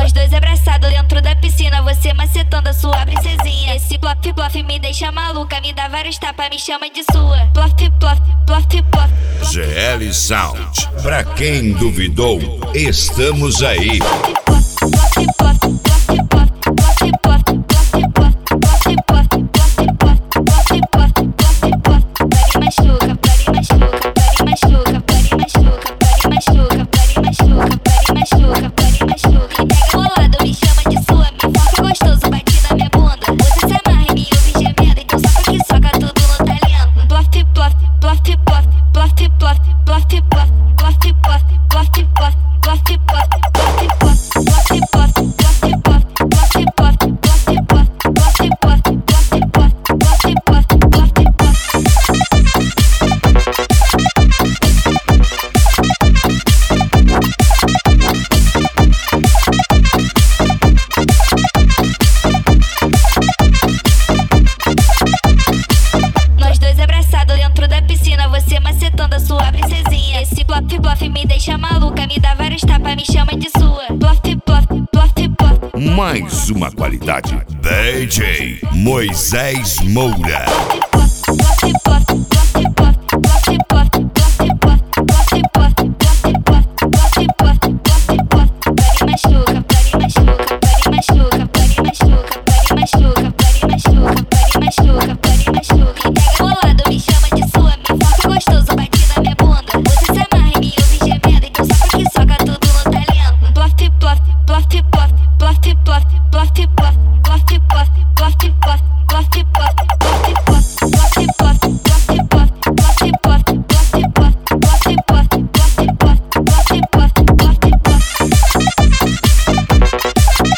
Nós dois abraçados dentro da piscina, você macetando a sua princesinha. Esse plof, plof me deixa maluca, me dá vários tapas, me chama de sua. Plof, plof, plof, plof. GL Sound. Pra quem duvidou, estamos aí. Você macetando a sua princesinha. Esse plof, plof me deixa maluca, me dá vários tapas, me chama de sua. Plof, plof, plof, plof. Mais uma qualidade. DJ Moisés Moura.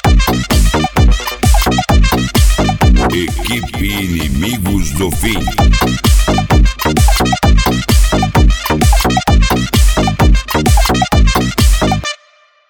Equipe Inimigos do Fim.